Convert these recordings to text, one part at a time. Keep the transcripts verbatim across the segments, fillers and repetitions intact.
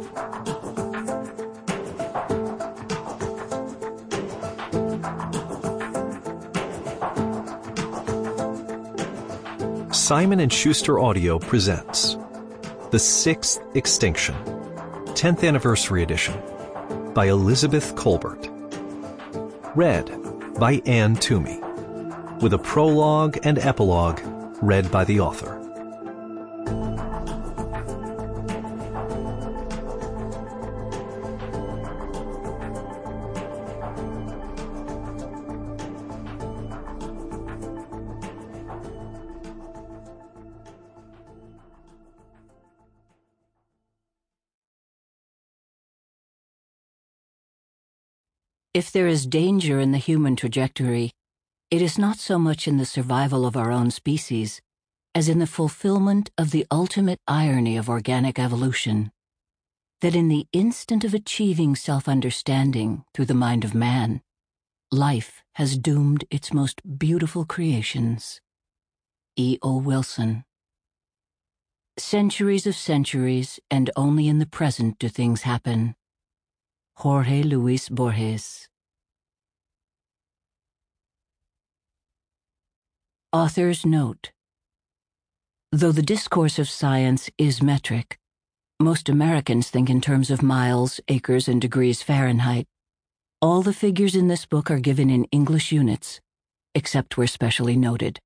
Simon and Schuster Audio presents The Sixth Extinction, tenth Anniversary Edition by Elizabeth Colbert. Read by Anne Toomey, with a prologue and epilogue read by the author. If there is danger in the human trajectory, it is not so much in the survival of our own species as in the fulfillment of the ultimate irony of organic evolution, that in the instant of achieving self-understanding through the mind of man, life has doomed its most beautiful creations. E O Wilson. Centuries of centuries, and only in the present do things happen. Jorge Luis Borges. Author's note. Though the discourse of science is metric, most Americans think in terms of miles, acres, and degrees Fahrenheit. All the figures in this book are given in English units, except where specially noted.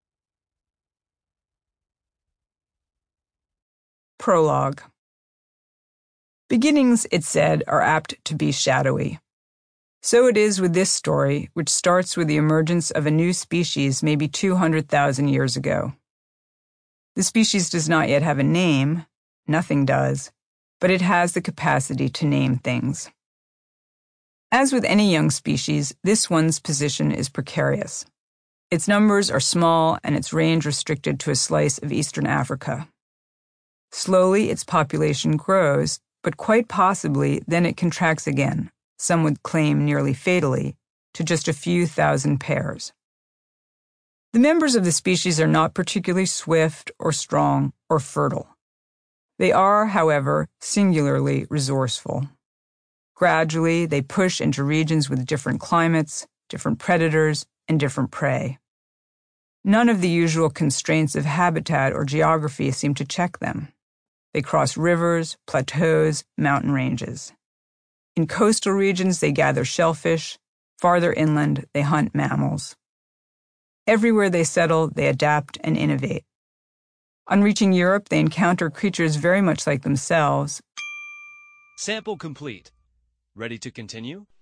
Prologue. Beginnings, it said, are apt to be shadowy. So it is with this story, which starts with the emergence of a new species maybe two hundred thousand years ago. The species does not yet have a name, nothing does, but it has the capacity to name things. As with any young species, this one's position is precarious. Its numbers are small and its range restricted to a slice of eastern Africa. Slowly, its population grows, but quite possibly then it contracts again, some would claim nearly fatally, to just a few thousand pairs. The members of the species are not particularly swift or strong or fertile. They are, however, singularly resourceful. Gradually, they push into regions with different climates, different predators, and different prey. None of the usual constraints of habitat or geography seem to check them. They cross rivers, plateaus, mountain ranges. In coastal regions, they gather shellfish. Farther inland, they hunt mammals. Everywhere they settle, they adapt and innovate. On reaching Europe, they encounter creatures very much like themselves. Sample complete. Ready to continue?